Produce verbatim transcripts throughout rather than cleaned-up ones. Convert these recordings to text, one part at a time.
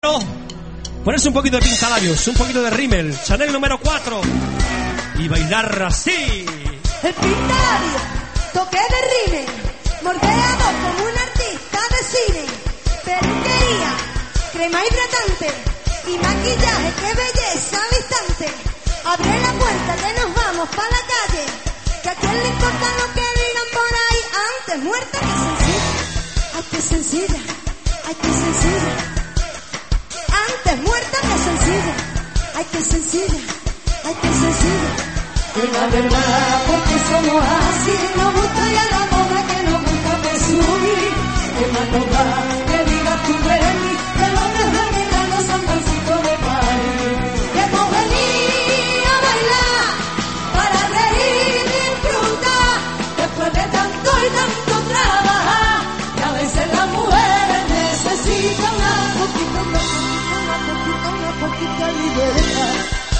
Ponerse un poquito de pintalabios, un poquito de rímel, Chanel número cuatro y bailar así. El pintalabios, toque de rímel, mordeado como un artista de cine, peluquería, crema hidratante y maquillaje, qué belleza al instante. Abre la puerta que nos vamos pa' la calle, que a quién le importa lo que digan por ahí. Antes muerta que sencilla, ay qué sencilla, ay qué sencilla. Antes muerta que sencilla, ay qué sencilla, ay qué sencilla. Y la verdad, porque somos así, nos gusta ya la moda que nos gusta presumir. Que más nos da que digas tú de mí, que no te terminando San Francisco de París. Que hemos venido a bailar para reír y disfrutar, después de tanto y tanto trabajar, que a veces las mujeres necesitan una poquita, una poquita, una poquita de libertad.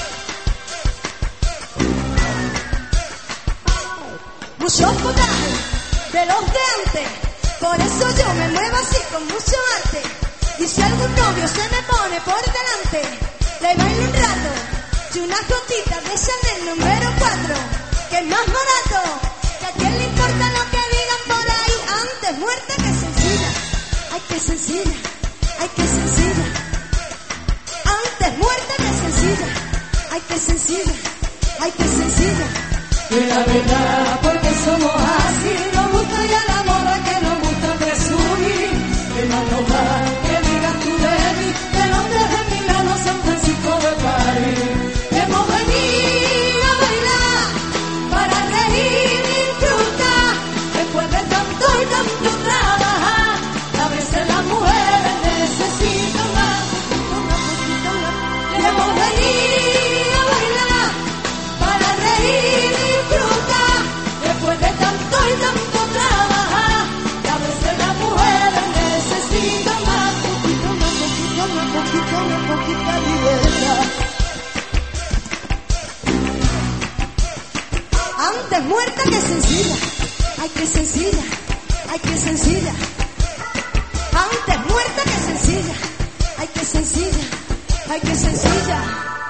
Muchos potajes de los de antes, por eso yo me muevo así con mucho arte. Y si algún novio se me pone por delante, le bailo un rato y unas gotitas de Chanel número cuatro, que es más barato, que a quién le importa lo que digan por ahí. Antes muerta que sencilla, ay que sencilla, ay que sencilla. Antes muerta que sencilla, ay que sencilla, ay que sencilla. Y la verdad, porque somos así, nos gusta ya la moda que nos gusta presumir. Que más nos da que digas tú de mí, que no te dejes Milano, San Francisco de París. Que hemos venido a bailar para reír y disfrutar, después de tanto y tanto trabajar, a veces las mujeres necesitan más, una poquita, una poquita. Que hemos venido a bailar para reír y después de tanto y tanto trabajar, que a veces las mujeres necesitan más poquito, más poquito, más poquito, más poquita libertad. Antes muerta que sencilla, ay que sencilla, ay que sencilla. Antes muerta que sencilla, ay que sencilla, ay que sencilla.